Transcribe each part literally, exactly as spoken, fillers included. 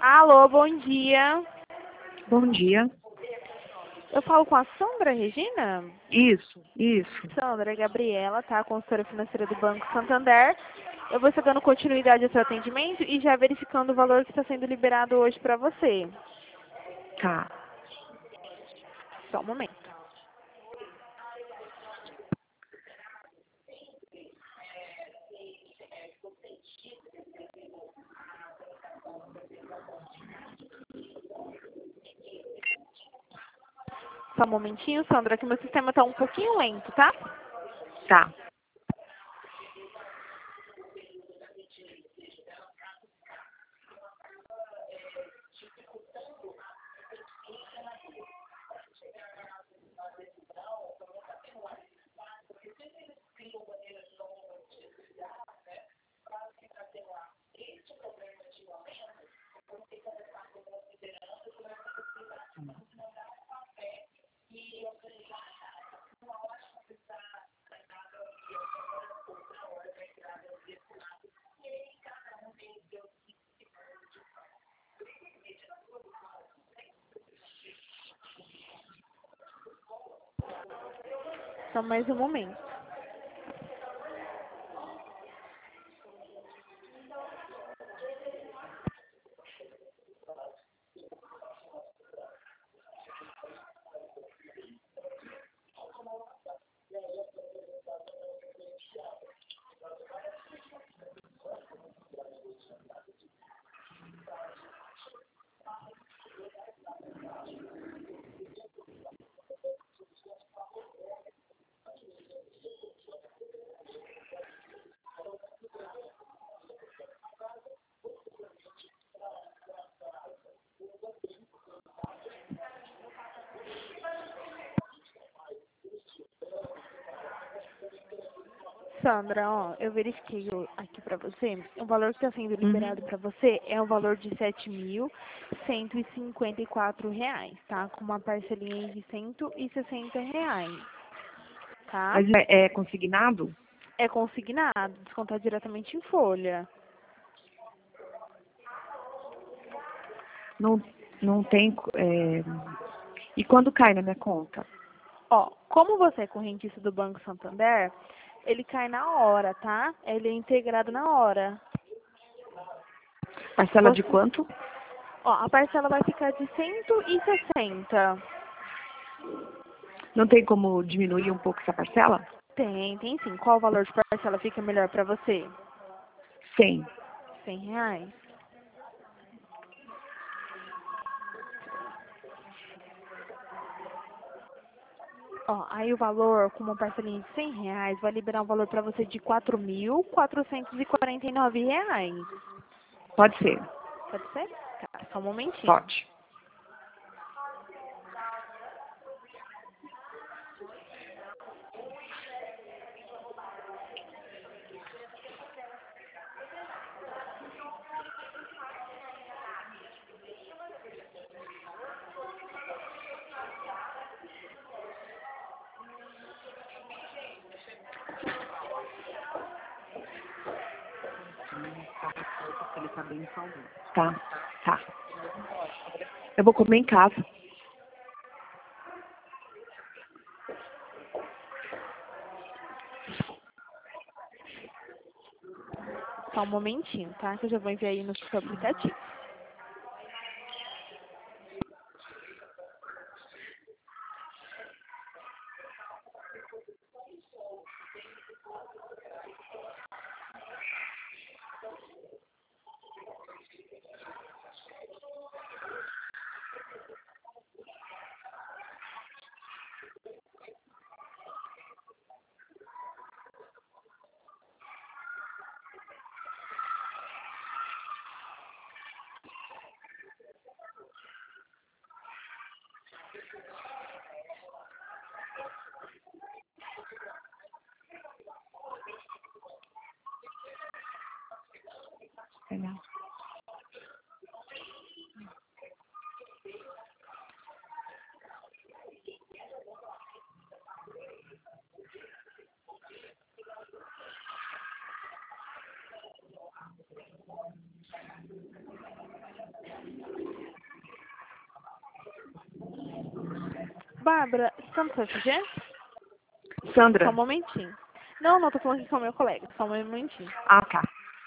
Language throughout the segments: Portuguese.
Alô, bom dia. Bom dia. Eu falo com a Sandra Regina? Isso, isso. Sandra, é Gabriela, tá? Consultora financeira do Banco Santander. Eu vou estar dando continuidade ao seu atendimento e já verificando o valor que está sendo liberado hoje para você. Tá. Só um momento. Só um momentinho, Sandra, que meu sistema está um pouquinho lento, tá? Tá. Só mais um momento. Sandra, ó, eu verifiquei o- aqui pra você, o valor que está sendo liberado Uhum. para você é um valor de sete mil cento e cinquenta e quatro reais, tá? Com uma parcelinha de cento e sessenta reais, tá? Mas é, é consignado? É consignado, descontar diretamente em folha. Não, não tem. é, E quando cai na minha conta? Ó, como você é correntista do Banco Santander, ele cai na hora, tá? Ele é integrado na hora. Parcela de Você, quanto? ó, a parcela vai ficar de cento e sessenta. Não tem como diminuir um pouco essa parcela? Tem, tem sim. Qual o valor de parcela fica melhor para você? Cem. Cem reais. Ó, aí o valor, com uma parcelinha de cem reais, vai liberar um valor para você de quatro mil quatrocentos e quarenta e nove reais. Pode ser. Pode ser? Tá, só um momentinho. Pode. Ele tá bem saudável. Tá, tá. Eu vou comer em casa. Só um momentinho, tá? Que eu já vou enviar aí no seu aplicativo. Legal. Bárbara, você tá no seu F G? Só Sandra. um momentinho. Não, não, tô falando aqui com o meu colega. Só um momentinho. Ah, tá.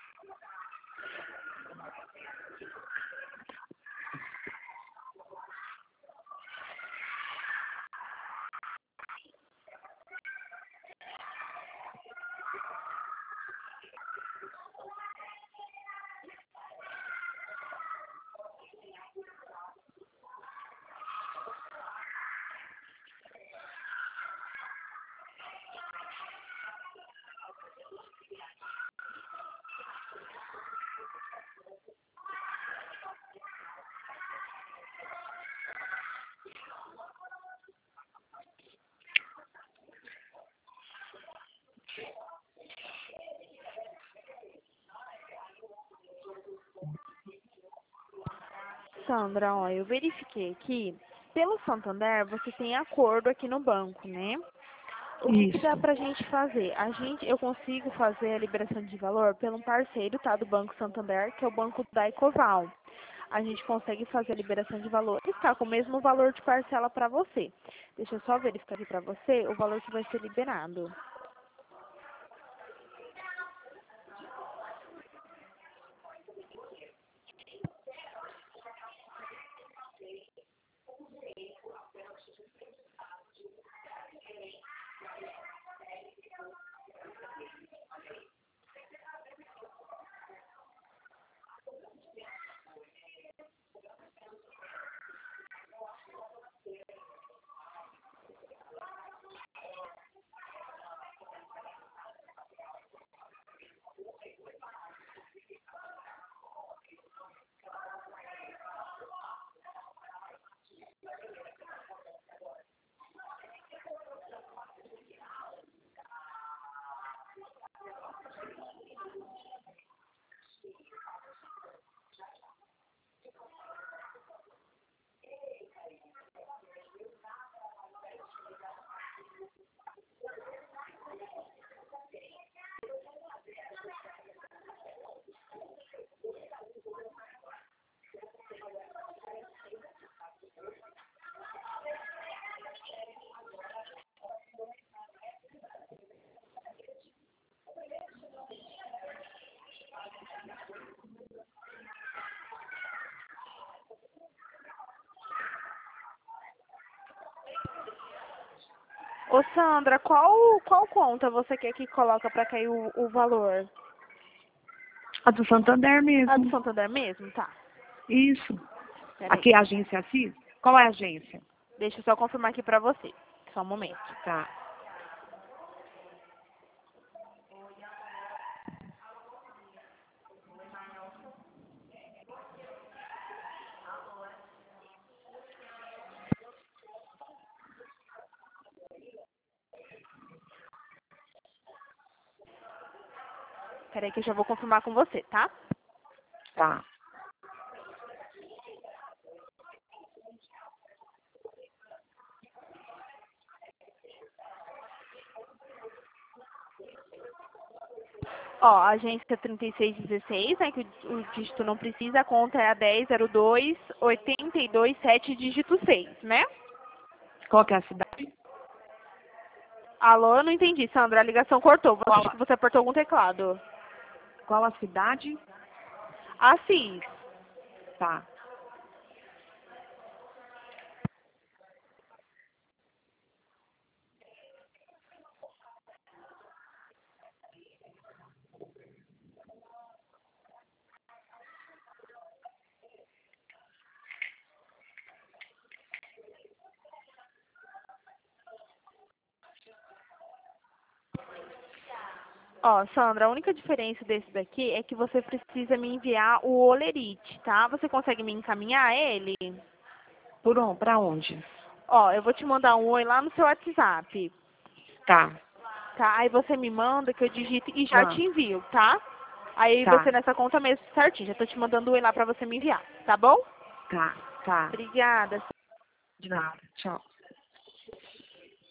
Sandra, ó, eu verifiquei aqui. Pelo Santander, você tem acordo aqui no banco, né? O que, que dá Isso. pra gente fazer? A gente, eu consigo fazer a liberação de valor pelo um parceiro, tá, do Banco Santander, que é o Banco da Ecoval. A gente consegue fazer a liberação de valor e ficar com o mesmo valor de parcela para você. Deixa eu só verificar aqui para você o valor que vai ser liberado. Ô Sandra, qual, qual conta você quer que coloca para cair o, o valor? A do Santander A do mesmo. Santander mesmo? Tá. Isso. Peraí. Aqui é a agência Assis? Qual é a agência? Deixa eu só confirmar aqui para você. Só um momento. Tá. Peraí que eu já vou confirmar com você, tá? Tá. Ó, a agência trinta e seis dezesseis, né, que o, o dígito não precisa, a conta é a dez zero dois oitenta e dois sete, dígito seis, né? Qual que é a cidade? Alô, eu não entendi, Sandra, a ligação cortou. Você, Qual acho a, que você apertou algum teclado. qual a cidade? Assis. Tá. Ó, Sandra, a única diferença desse daqui é que você precisa me enviar o Olerite, tá? Você consegue me encaminhar ele? Por onde? Pra onde? Ó, eu vou te mandar um oi lá no seu WhatsApp, Tá. tá? Aí você me manda que eu digito e já Ah, te envio, tá? Aí você tá. nessa conta mesmo, certinho. Já tô te mandando o oi lá pra você me enviar, tá bom? Tá. Tá. Obrigada. De nada. Tchau.